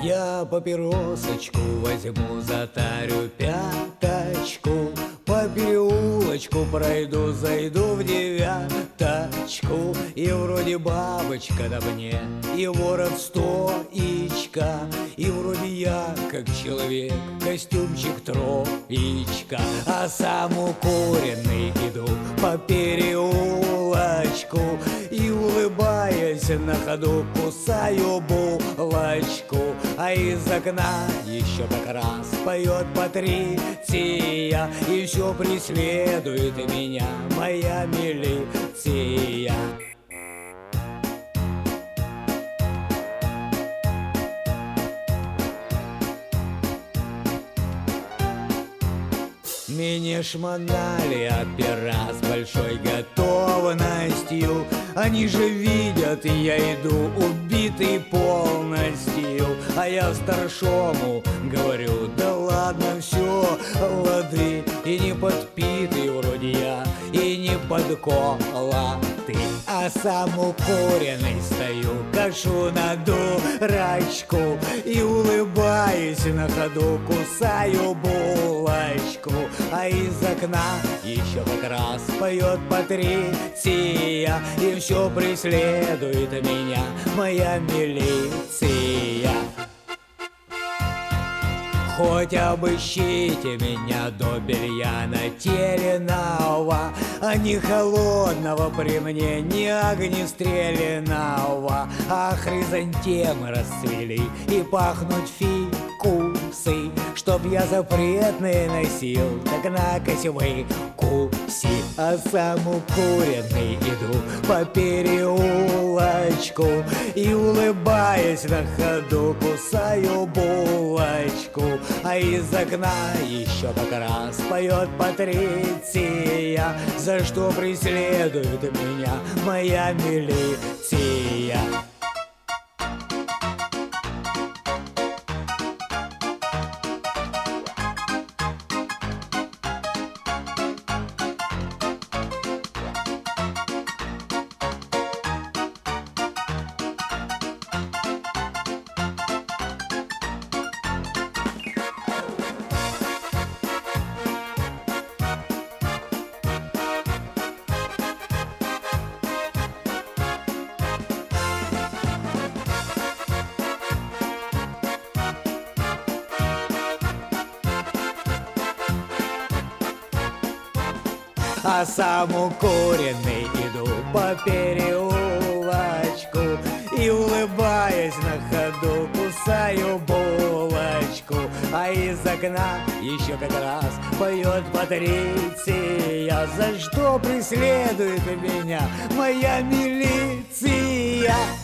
Я папиросочку возьму, затарю пяточку, по переулочку пройду, зайду в девяточку, и вроде бабочка на мне, и ворот стоичка, и вроде я, как человек, костюмчик троечка, а сам укуренный иду по переулочку и, улыбаясь на ходу, кусаю булочку, а из окна еще как раз поет Патриция, и все преследует меня моя милиция. Меня шмонали опера с большой готовностью. Они же видят, я иду убитый полностью. А я старшому говорю: да ладно, все, лады. И не подпитый вроде я, и не подколотый, а сам укуренный стою, кашу на дурачку и, улыбаюсь на ходу, кусаю булочку, а из окна еще как раз поет Патриция, и все преследует меня моя милиция. Хоть обыщите меня до белья нательного, а не холодного при мне, не огнестрелянного, а хризантемы расцвели и пахнут фикусы, чтоб я запретные носил, так накось выкуси, а сам укуренный иду по переулочку и, улыбаясь на ходу, кусаю булочку, а из окна еще как раз поет Патриция, за что преследует меня моя милиция. А сам укуренный иду по переулочку и, улыбаясь на ходу, кусаю булочку, а из окна еще как раз поет Патриция, за что преследует меня моя милиция.